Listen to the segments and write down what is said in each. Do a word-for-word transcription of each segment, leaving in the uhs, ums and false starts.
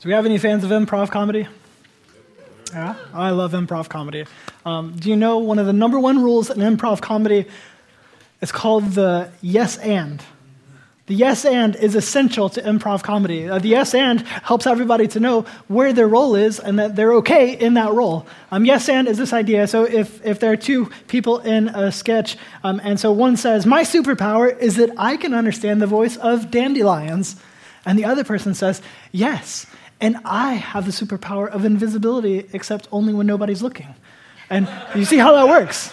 Do we have any fans of improv comedy? Yeah, I love improv comedy. Um, do you know one of the number one rules in improv comedy is called the yes and. The yes and is essential to improv comedy. Uh, the yes and helps everybody to know where their role is and that they're okay in that role. Um, yes and is this idea. So if, if there are two people in a sketch, um, and so one says, my superpower is that I can understand the voice of dandelions. And the other person says, yes, and I have the superpower of invisibility, except only when nobody's looking. And you see how that works?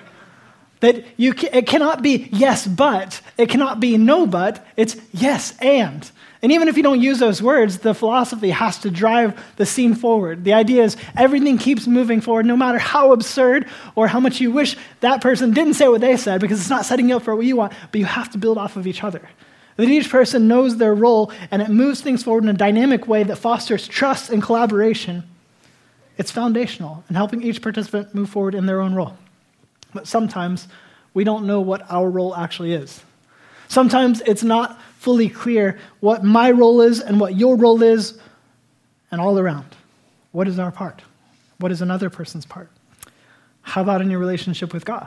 That you ca- it cannot be yes, but. It cannot be no, but. It's yes, and. And even if you don't use those words, the philosophy has to drive the scene forward. The idea is everything keeps moving forward, no matter how absurd or how much you wish that person didn't say what they said, because it's not setting you up for what you want, but you have to build off of each other. That each person knows their role, and it moves things forward in a dynamic way that fosters trust and collaboration. It's foundational in helping each participant move forward in their own role. But sometimes we don't know what our role actually is. Sometimes it's not fully clear what my role is and what your role is, and all around. What is our part? What is another person's part? How about in your relationship with God?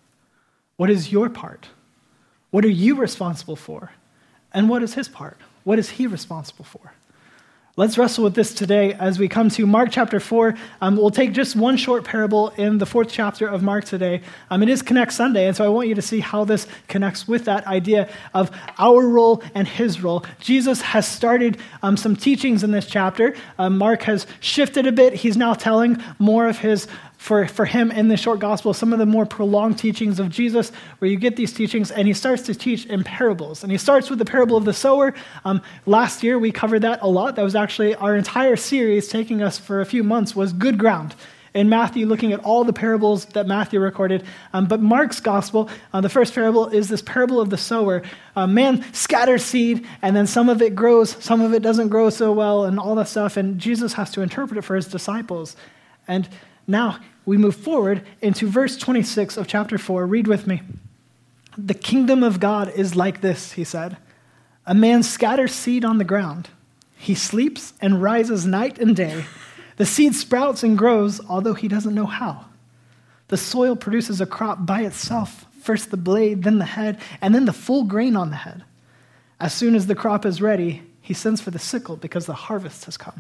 What is your part? What are you responsible for? And what is his part? What is he responsible for? Let's wrestle with this today as we come to Mark chapter four. Um, we'll take just one short parable in the fourth chapter of Mark today. Um, it is Connect Sunday, and so I want you to see how this connects with that idea of our role and his role. Jesus has started um, some teachings in this chapter. Um, Mark has shifted a bit. He's now telling more of his For, for him in the short gospel, some of the more prolonged teachings of Jesus, where you get these teachings, and he starts to teach in parables. And he starts with the parable of the sower. Um, last year, we covered that a lot. That was actually our entire series, taking us for a few months, was Good Ground. In Matthew, looking at all the parables that Matthew recorded. Um, but Mark's gospel, uh, the first parable is this parable of the sower. Uh, man scatters seed, and then some of it grows, some of it doesn't grow so well, and all that stuff. And Jesus has to interpret it for his disciples. And now we move forward into verse twenty-six of chapter four. Read with me. The kingdom of God is like this, he said. A man scatters seed on the ground. He sleeps and rises night and day. The seed sprouts and grows, although he doesn't know how. The soil produces a crop by itself, first the blade, then the head, and then the full grain on the head. As soon as the crop is ready, he sends for the sickle because the harvest has come.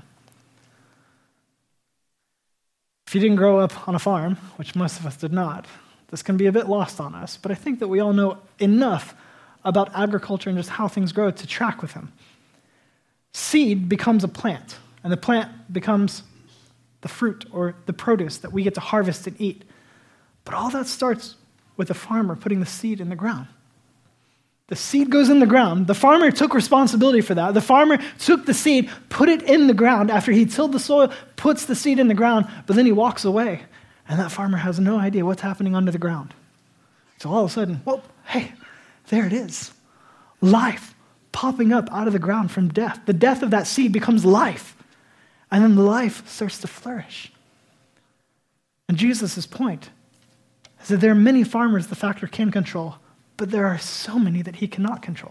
If you didn't grow up on a farm, which most of us did not, this can be a bit lost on us, but I think that we all know enough about agriculture and just how things grow to track with them. Seed becomes a plant, and the plant becomes the fruit or the produce that we get to harvest and eat. But all that starts with the farmer putting the seed in the ground. The seed goes in the ground. The farmer took responsibility for that. The farmer took the seed, put it in the ground after he tilled the soil, puts the seed in the ground, but then he walks away. And that farmer has no idea what's happening under the ground. So all of a sudden, whoa, hey, there it is. Life popping up out of the ground from death. The death of that seed becomes life. And then the life starts to flourish. And Jesus' point is that there are many farmers the factor can control, but there are so many that he cannot control.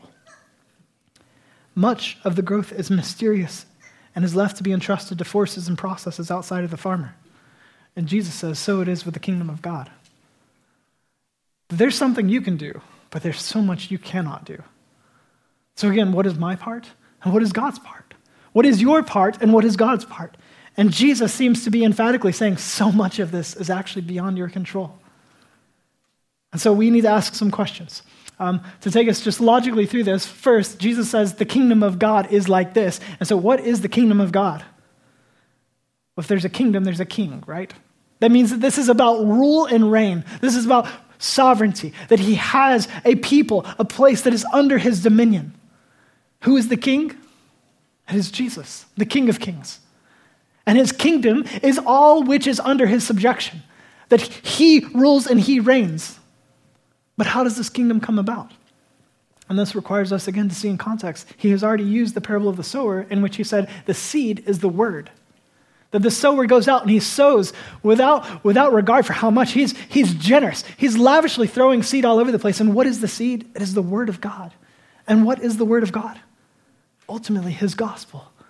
Much of the growth is mysterious and is left to be entrusted to forces and processes outside of the farmer. And Jesus says, so it is with the kingdom of God. There's something you can do, but there's so much you cannot do. So again, what is my part and what is God's part? What is your part and what is God's part? And Jesus seems to be emphatically saying so much of this is actually beyond your control. And so we need to ask some questions. Um, to take us just logically through this, first, Jesus says the kingdom of God is like this. And so what is the kingdom of God? Well, if there's a kingdom, there's a king, right? That means that this is about rule and reign. This is about sovereignty, that he has a people, a place that is under his dominion. Who is the king? It is Jesus, the King of Kings. And his kingdom is all which is under his subjection, that he rules and he reigns. But how does this kingdom come about? And this requires us, again, to see in context. He has already used the parable of the sower in which he said the seed is the word. That the sower goes out and he sows without, without regard for how much. He's, he's generous. He's lavishly throwing seed all over the place. And what is the seed? It is the word of God. And what is the word of God? Ultimately, his gospel.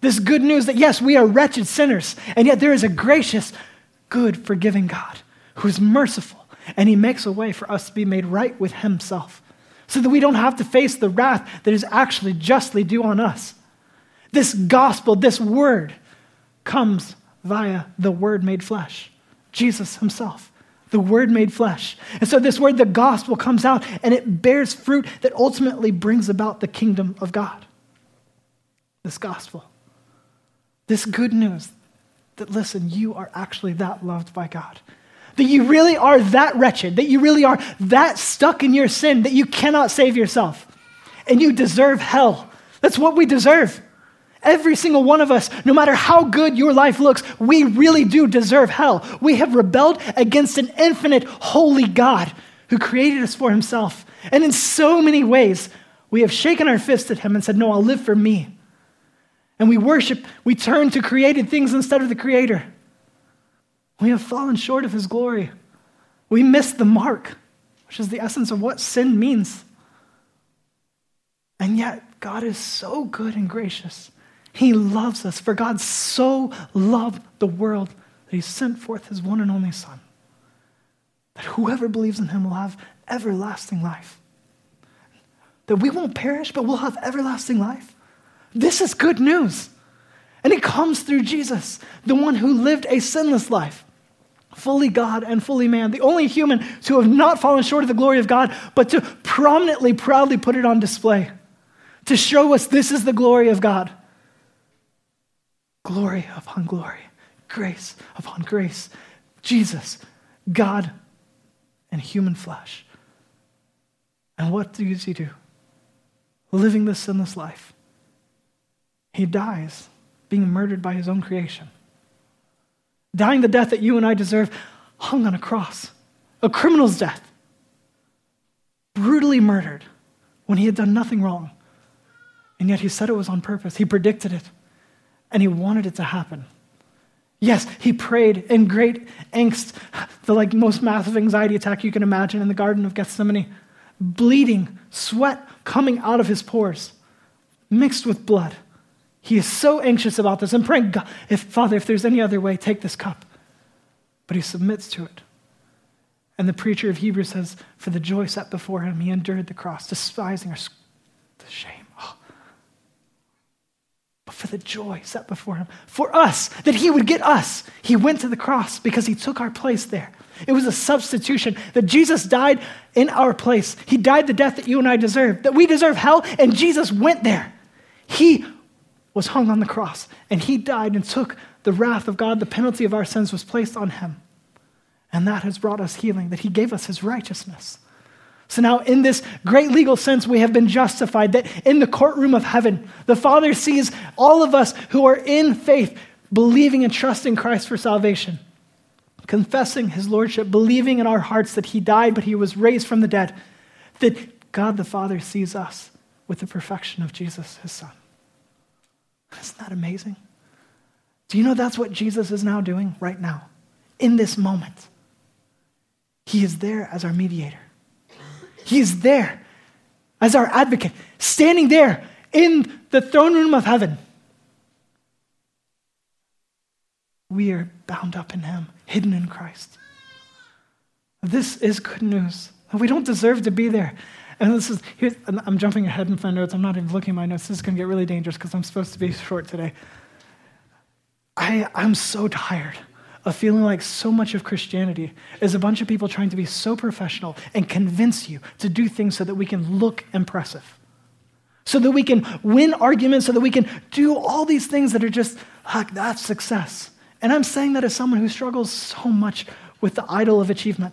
This good news that yes, we are wretched sinners, and yet there is a gracious, good, forgiving God who is merciful, and he makes a way for us to be made right with himself so that we don't have to face the wrath that is actually justly due on us. This gospel, this word, comes via the Word made flesh, Jesus himself, the Word made flesh. And so this word, the gospel, comes out and it bears fruit that ultimately brings about the kingdom of God. This gospel, this good news that, listen, you are actually that loved by God, that you really are that wretched, that you really are that stuck in your sin that you cannot save yourself, and you deserve hell. That's what we deserve. Every single one of us, no matter how good your life looks, we really do deserve hell. We have rebelled against an infinite, holy God who created us for himself. And in so many ways, we have shaken our fist at him and said, no, I'll live for me. And we worship, we turn to created things instead of the Creator. We have fallen short of his glory. We missed the mark, which is the essence of what sin means. And yet, God is so good and gracious. He loves us, for God so loved the world that he sent forth his one and only Son, that whoever believes in him will have everlasting life. That we won't perish, but we'll have everlasting life. This is good news. And it comes through Jesus, the one who lived a sinless life, fully God and fully man, the only human to have not fallen short of the glory of God, but to prominently, proudly put it on display, to show us this is the glory of God. Glory upon glory, grace upon grace. Jesus, God in human flesh. And what does he do? Living this sinless life. He dies being murdered by his own creation. Dying the death that you and I deserve, hung on a cross. A criminal's death. Brutally murdered when he had done nothing wrong. And yet he said it was on purpose. He predicted it. And he wanted it to happen. Yes, he prayed in great angst, the like most massive anxiety attack you can imagine in the Garden of Gethsemane, bleeding, sweat coming out of his pores, mixed with blood. He is so anxious about this and praying, God, if Father, if there's any other way, take this cup. But he submits to it. And the preacher of Hebrews says, for the joy set before him, he endured the cross, despising our the shame. But for the joy set before him, for us, that he would get us, he went to the cross because he took our place there. It was a substitution, that Jesus died in our place. He died the death that you and I deserve, that we deserve hell, and Jesus went there. He was hung on the cross, and he died and took the wrath of God. The penalty of our sins was placed on him. And that has brought us healing, that he gave us his righteousness. So now in this great legal sense, we have been justified, that in the courtroom of heaven, the Father sees all of us who are in faith, believing and trusting Christ for salvation, confessing his lordship, believing in our hearts that he died, but he was raised from the dead, that God the Father sees us with the perfection of Jesus, his Son. Isn't that amazing? Do you know that's what Jesus is now doing right now, in this moment? He is there as our mediator. He is there as our advocate, standing there in the throne room of heaven. We are bound up in him, hidden in Christ. This is good news. We don't deserve to be there. And this is, here's, I'm jumping ahead in my notes. I'm not even looking at my notes. This is going to get really dangerous because I'm supposed to be short today. I, I'm so tired of feeling like so much of Christianity is a bunch of people trying to be so professional and convince you to do things so that we can look impressive, so that we can win arguments, so that we can do all these things that are just, like, that's success. And I'm saying that as someone who struggles so much with the idol of achievement.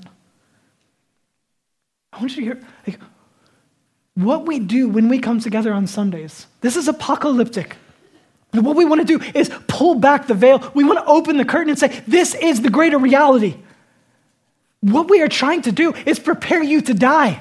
I want you to hear, like, what we do when we come together on Sundays. This is apocalyptic. And what we want to do is pull back the veil. We want to open the curtain and say, this is the greater reality. What we are trying to do is prepare you to die.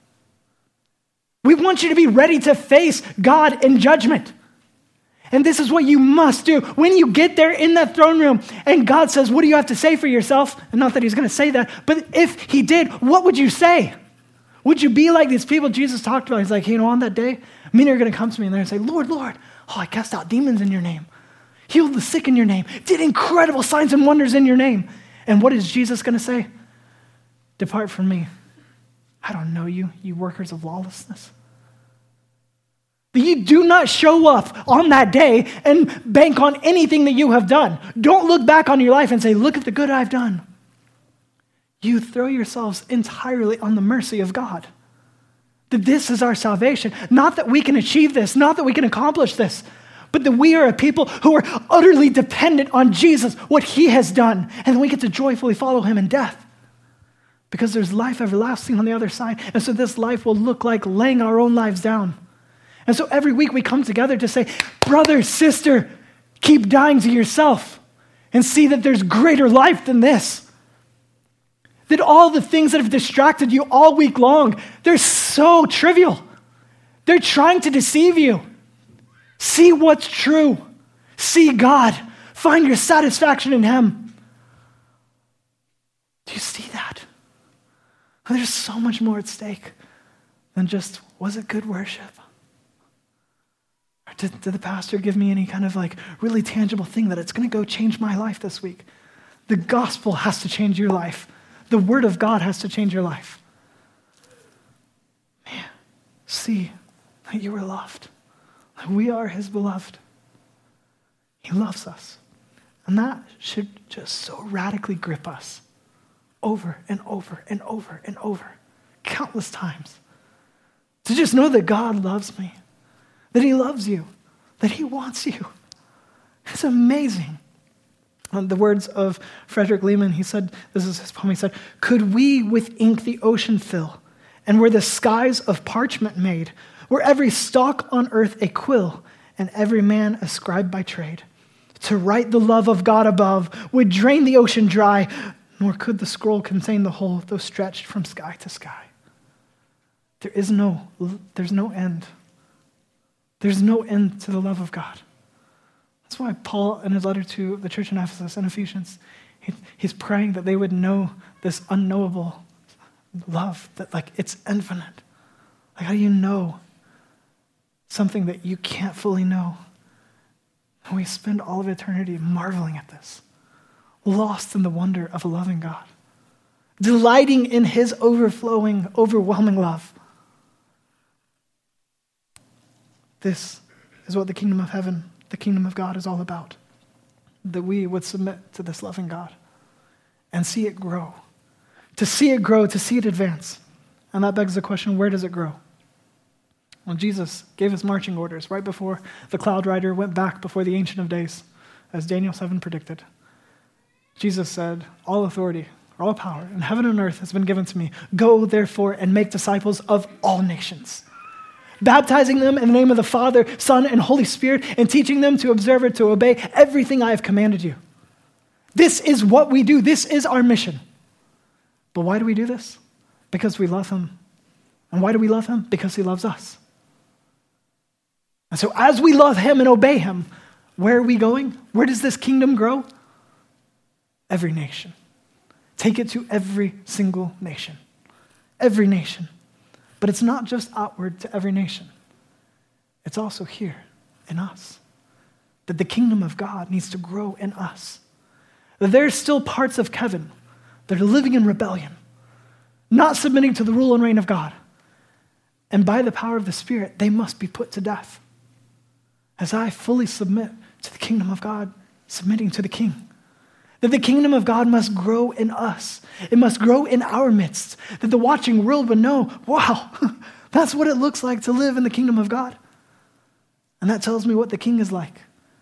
We want you to be ready to face God in judgment. And this is what you must do. When you get there in that throne room and God says, what do you have to say for yourself? And not that he's going to say that, but if he did, what would you say? Would you be like these people Jesus talked about? He's like, you know, on that day, many are going to come to me and they're going to say, Lord, Lord, oh, I cast out demons in your name. healed the sick in your name, did incredible signs and wonders in your name. And what is Jesus going to say? Depart from me. I don't know you, you workers of lawlessness. That you do not show up on that day and bank on anything that you have done. Don't look back on your life and say, look at the good I've done. You throw yourselves entirely on the mercy of God. That this is our salvation. Not that we can achieve this, not that we can accomplish this, but that we are a people who are utterly dependent on Jesus, what he has done, and we get to joyfully follow him in death. Because there's life everlasting on the other side. And so this life will look like laying our own lives down. And so every week we come together to say, brother, sister, keep dying to yourself and see that there's greater life than this. That all the things that have distracted you all week long, they're so trivial. They're trying to deceive you. See what's true. See God. Find your satisfaction in him. Do you see that? There's so much more at stake than just, was it good worship? Or did, did the pastor give me any kind of like really tangible thing that it's going to go change my life this week? The gospel has to change your life. The word of God has to change your life. Man, see that you are loved. That we are his beloved. He loves us. And that should just so radically grip us. Over and over and over and over, countless times. To just know that God loves me, that he loves you, that he wants you. It's amazing. Um, the words of Frederick Lehman, he said, this is his poem, he said, could we with ink the ocean fill, and were the skies of parchment made, were every stalk on earth a quill, and every man a scribe by trade, to write the love of God above would drain the ocean dry, nor could the scroll contain the whole, though stretched from sky to sky. There is no, there's no end. There's no end to the love of God. That's why Paul, in his letter to the church in Ephesus and Ephesians, he, he's praying that they would know this unknowable love, that like it's infinite. Like how do you know something that you can't fully know? And we spend all of eternity marveling at this. Lost in the wonder of a loving God, delighting in his overflowing, overwhelming love. This is what the kingdom of heaven, the kingdom of God is all about. That we would submit to this loving God and see it grow. To see it grow, to see it advance. And that begs the question, where does it grow? Well, Jesus gave us marching orders right before the cloud rider went back before the Ancient of Days, as Daniel seven predicted. Jesus said, all authority, or all power in heaven and earth has been given to me. Go, therefore, and make disciples of all nations, baptizing them in the name of the Father, Son, and Holy Spirit, and teaching them to observe or to obey everything I have commanded you. This is what we do. This is our mission. But why do we do this? Because we love him. And why do we love him? Because he loves us. And so as we love him and obey him, where are we going? Where does this kingdom grow? Every nation. Take it to every single nation. Every nation. But it's not just outward to every nation. It's also here in us. That the kingdom of God needs to grow in us. That there's still parts of Kevin that are living in rebellion, not submitting to the rule and reign of God. And by the power of the Spirit, they must be put to death. As I fully submit to the kingdom of God, submitting to the King. That the kingdom of God must grow in us. It must grow in our midst. That the watching world would know, wow, that's what it looks like to live in the kingdom of God. And that tells me what the King is like.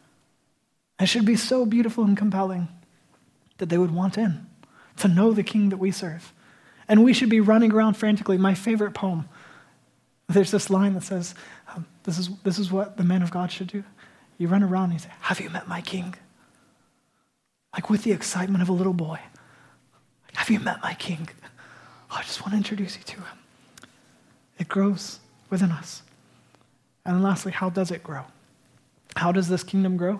It should be so beautiful and compelling that they would want in, to know the King that we serve. And we should be running around frantically. My favorite poem, there's this line that says, um, this is, this is what the man of God should do. You run around and you say, have you met my King? Like with the excitement of a little boy. Have you met my King? Oh, I just want to introduce you to him. It grows within us. And then lastly, how does it grow? How does this kingdom grow?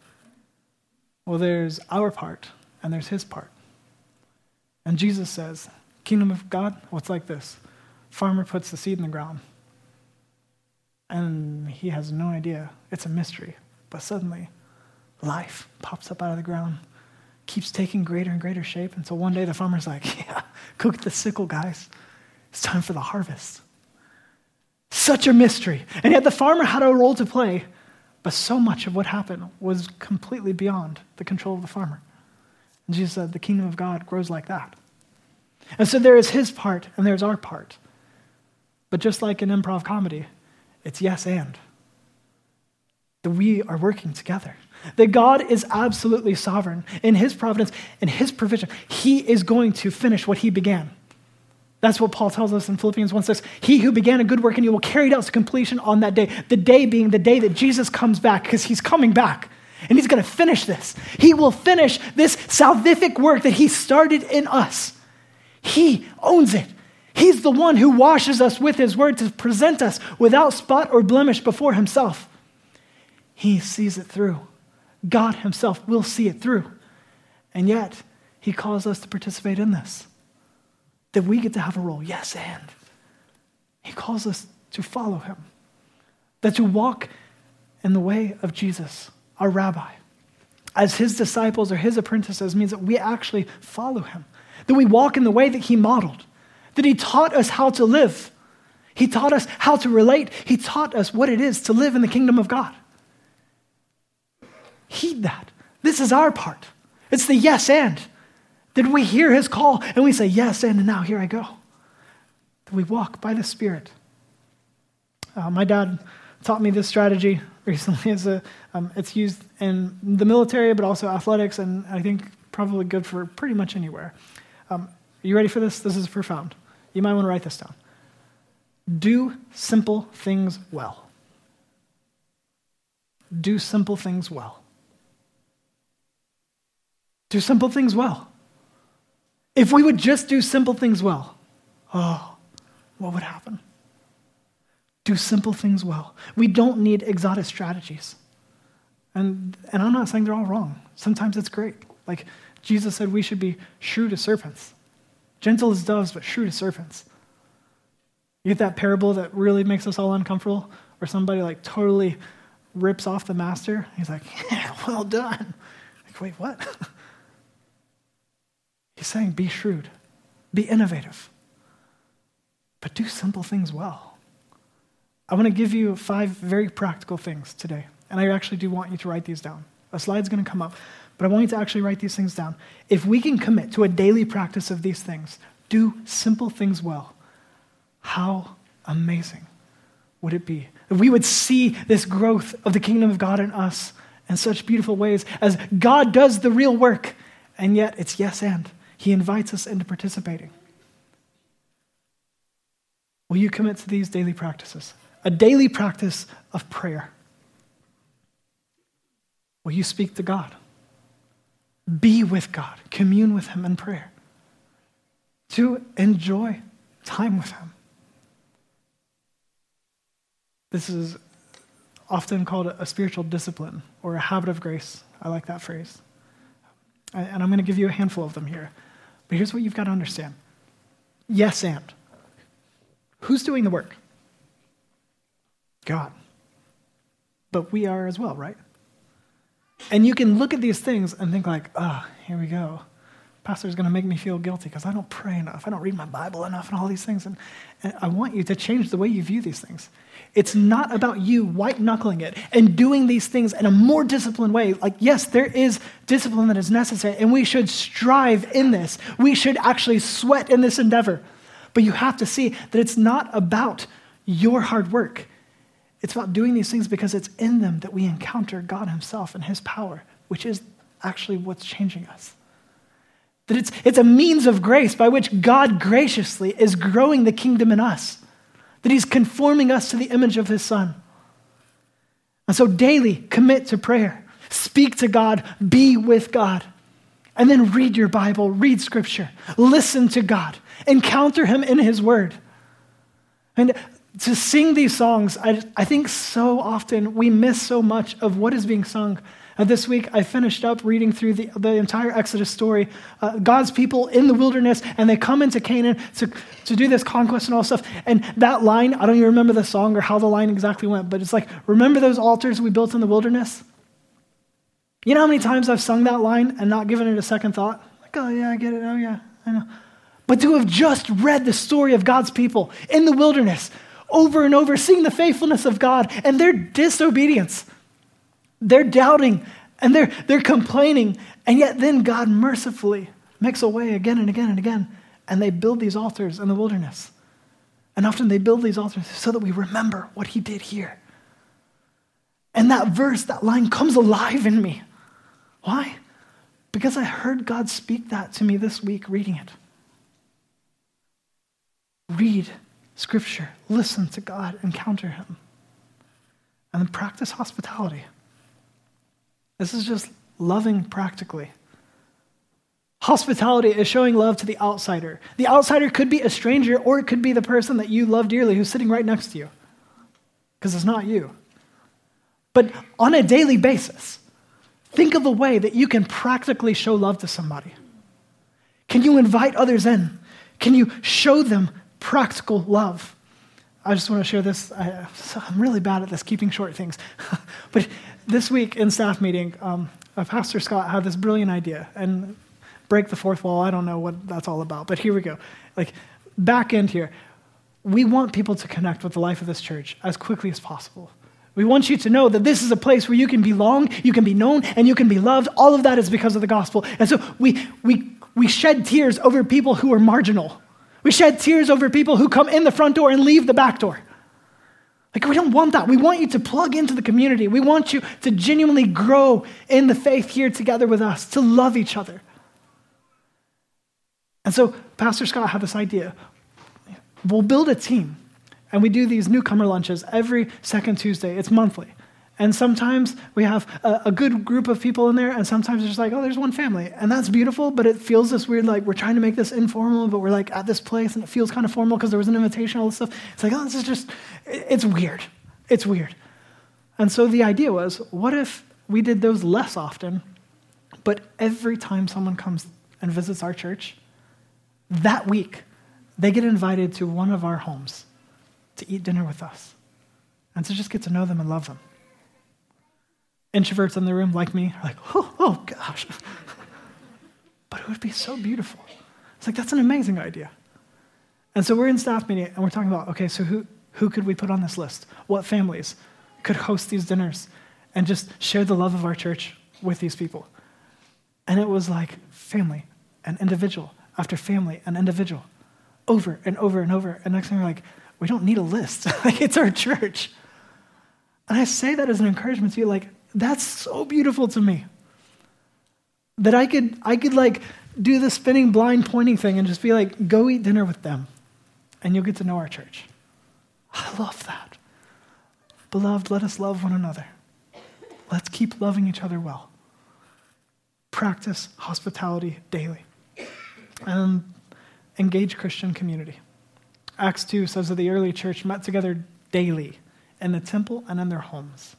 Well, there's our part and there's his part. And Jesus says, kingdom of God, well, it's like this. Farmer puts the seed in the ground. And he has no idea. It's a mystery. But suddenly, life pops up out of the ground, keeps taking greater and greater shape until one day the farmer's like, yeah, go get the sickle, guys. It's time for the harvest. Such a mystery. And yet the farmer had a role to play, but so much of what happened was completely beyond the control of the farmer. And Jesus said, the kingdom of God grows like that. And so there is his part and there's our part. But just like in improv comedy, it's yes and. That we are working together. That God is absolutely sovereign in his providence and his provision. He is going to finish what he began. That's what Paul tells us in Philippians one six. He who began a good work in you will carry it out to completion on that day. The day being the day that Jesus comes back, because he's coming back. And he's going to finish this. He will finish this salvific work that he started in us. He owns it. He's the one who washes us with his word to present us without spot or blemish before himself. He sees it through. God himself will see it through. And yet, he calls us to participate in this. That we get to have a role, yes, and. He calls us to follow him. That to walk in the way of Jesus, our rabbi, as his disciples or his apprentices means that we actually follow him. That we walk in the way that he modeled. That he taught us how to live. He taught us how to relate. He taught us what it is to live in the kingdom of God. Heed that. This is our part. It's the yes and. That we hear his call and we say, yes, and now here I go. That we walk by the Spirit. Uh, my dad taught me this strategy recently. As a, um, it's used in the military, but also athletics, and I think probably good for pretty much anywhere. Um, are you ready for this? This is profound. You might want to write this down. Do simple things well. Do simple things well. Do simple things well. If we would just do simple things well, oh, what would happen? Do simple things well. We don't need exotic strategies. And, and I'm not saying they're all wrong. Sometimes it's great. Like Jesus said, we should be shrewd as serpents. Gentle as doves, but shrewd as serpents. You get that parable that really makes us all uncomfortable, where somebody like totally rips off the master. He's like, yeah, well done. Like, wait, what? He's saying be shrewd, be innovative, but do simple things well. I want to give you five very practical things today, and I actually do want you to write these down. A slide's going to come up, but I want you to actually write these things down. If we can commit to a daily practice of these things, do simple things well, how amazing would it be if we would see this growth of the kingdom of God in us in such beautiful ways as God does the real work, and yet it's yes and. He invites us into participating. Will you commit to these daily practices? A daily practice of prayer. Will you speak to God? Be with God. Commune with him in prayer. To enjoy time with him. This is often called a spiritual discipline or a habit of grace. I like that phrase. And I'm going to give you a handful of them here. But here's what you've got to understand. Yes, and. Who's doing the work? God. But we are as well, right? And you can look at these things and think like, oh, here we go. Pastor's going to make me feel guilty because I don't pray enough. I don't read my Bible enough and all these things. And, and I want you to change the way you view these things. It's not about you white-knuckling it and doing these things in a more disciplined way. Like, yes, there is discipline that is necessary, and we should strive in this. We should actually sweat in this endeavor. But you have to see that it's not about your hard work. It's about doing these things because it's in them that we encounter God himself and his power, which is actually what's changing us. That it's, it's a means of grace by which God graciously is growing the kingdom in us. That he's conforming us to the image of his son. And so daily commit to prayer. Speak to God. Be with God. And then read your Bible. Read scripture. Listen to God. Encounter him in his word. And to sing these songs, I, I think so often we miss so much of what is being sung. Uh, this week, I finished up reading through the, the entire Exodus story. Uh, God's people in the wilderness, and they come into Canaan to, to do this conquest and all stuff. And that line, I don't even remember the song or how the line exactly went, but it's like, remember those altars we built in the wilderness? You know how many times I've sung that line and not given it a second thought? Like, oh yeah, I get it, oh yeah, I know. But to have just read the story of God's people in the wilderness over and over, seeing the faithfulness of God and their disobedience, they're doubting and they're, they're complaining, and yet then God mercifully makes a way again and again and again, and they build these altars in the wilderness. And often they build these altars so that we remember what he did here. And that verse, that line comes alive in me. Why? Because I heard God speak that to me this week reading it. Read Scripture, listen to God, encounter him, and then practice hospitality. This is just loving practically. Hospitality is showing love to the outsider. The outsider could be a stranger, or it could be the person that you love dearly who's sitting right next to you, because it's not you. But on a daily basis, think of a way that you can practically show love to somebody. Can you invite others in? Can you show them practical love? I just want to share this. I, I'm really bad at this, keeping short things. But this week in staff meeting, um, Pastor Scott had this brilliant idea. And break the fourth wall, I don't know what that's all about. But here we go. Like, back end here. We want people to connect with the life of this church as quickly as possible. We want you to know that this is a place where you can belong, you can be known, and you can be loved. All of that is because of the gospel. And so we we we shed tears over people who are marginal. We shed tears over people who come in the front door and leave the back door. Like, we don't want that. We want you to plug into the community. We want you to genuinely grow in the faith here together with us, to love each other. And so Pastor Scott had this idea. We'll build a team. And we do these newcomer lunches every second Tuesday. It's monthly. And sometimes we have a, a good group of people in there, and sometimes it's just like, oh, there's one family. And that's beautiful, but it feels this weird, like we're trying to make this informal, but we're like at this place, and it feels kind of formal because there was an invitation, all this stuff. It's like, oh, this is just, it's weird. It's weird. And so the idea was, what if we did those less often, but every time someone comes and visits our church, that week, they get invited to one of our homes to eat dinner with us, and to just get to know them and love them. Introverts in the room, like me, are like, oh, oh gosh. But it would be so beautiful. It's like, that's an amazing idea. And so we're in staff meeting, and we're talking about, okay, so who, who could we put on this list? What families could host these dinners and just share the love of our church with these people? And it was like family and individual after family and individual, over and over and over. And next thing we're like, we don't need a list. Like, it's our church. And I say that as an encouragement to you, like, that's so beautiful to me. That I could, I could like do the spinning blind pointing thing and just be like, go eat dinner with them, and you'll get to know our church. I love that. Beloved, let us love one another. Let's keep loving each other well. Practice hospitality daily. And engage Christian community. Acts two says that the early church met together daily in the temple and in their homes.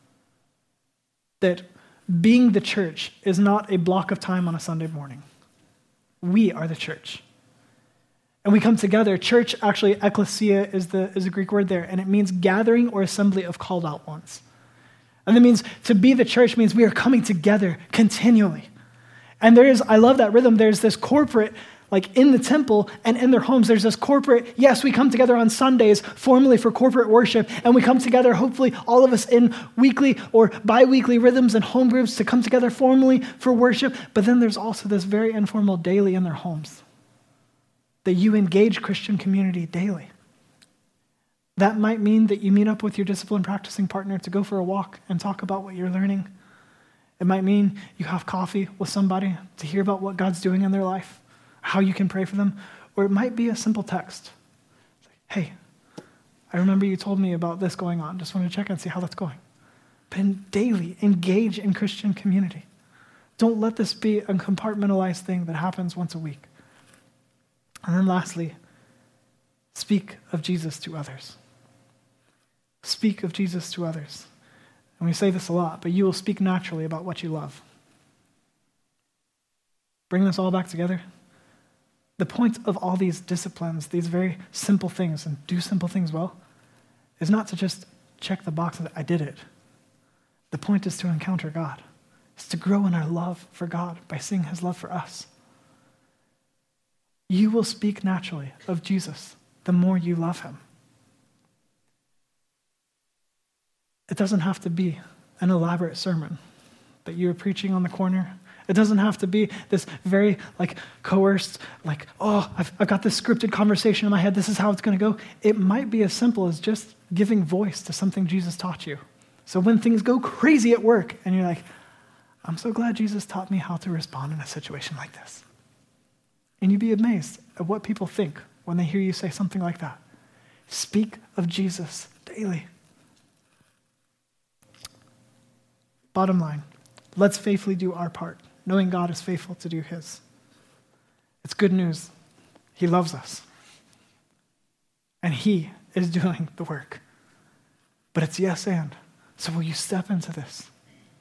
That being the church is not a block of time on a Sunday morning. We are the church. And we come together. Church, actually, ecclesia is the, is the Greek word there, and it means gathering or assembly of called out ones. And that means to be the church means we are coming together continually. And there is, I love that rhythm, there's this corporate, like in the temple and in their homes, there's this corporate, yes, we come together on Sundays formally for corporate worship, and we come together, hopefully all of us in weekly or bi-weekly rhythms and home groups to come together formally for worship. But then there's also this very informal daily in their homes, that you engage Christian community daily. That might mean that you meet up with your discipline practicing partner to go for a walk and talk about what you're learning. It might mean you have coffee with somebody to hear about what God's doing in their life, how you can pray for them. Or it might be a simple text. It's like, hey, I remember you told me about this going on. Just want to check and see how that's going. But in daily, engage in Christian community. Don't let this be a compartmentalized thing that happens once a week. And then lastly, speak of Jesus to others. Speak of Jesus to others. And we say this a lot, but you will speak naturally about what you love. Bring this all back together. The point of all these disciplines, these very simple things, and do simple things well, is not to just check the box that I did it. The point is to encounter God. is to grow in our love for God by seeing his love for us. You will speak naturally of Jesus the more you love him. It doesn't have to be an elaborate sermon that you're preaching on the corner. It doesn't have to be this very like coerced, like, oh, I've, I've got this scripted conversation in my head. This is how it's going to go. It might be as simple as just giving voice to something Jesus taught you. So when things go crazy at work and you're like, I'm so glad Jesus taught me how to respond in a situation like this. And you'd be amazed at what people think when they hear you say something like that. Speak of Jesus daily. Bottom line, let's faithfully do our part, knowing God is faithful to do his. It's good news. He loves us. And he is doing the work. But it's yes and. So will you step into this?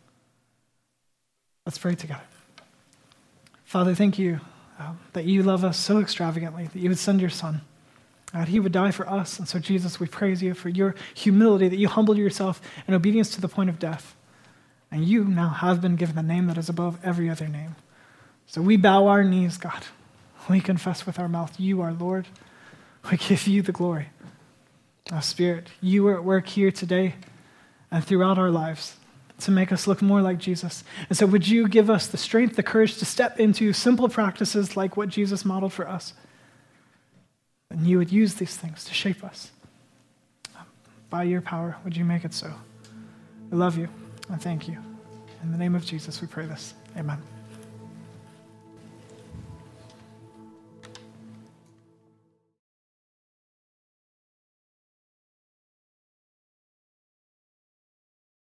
Let's pray together. Father, thank you uh, that you love us so extravagantly, that you would send your son, that he would die for us. And so, Jesus, we praise you for your humility, that you humbled yourself in obedience to the point of death. And you now have been given the name that is above every other name. So we bow our knees, God. We confess with our mouth, you are Lord. We give you the glory. Oh, Spirit, you are at work here today and throughout our lives to make us look more like Jesus. And so would you give us the strength, the courage to step into simple practices like what Jesus modeled for us? And you would use these things to shape us. By your power, would you make it so? We love you and thank you. In the name of Jesus, we pray this. Amen.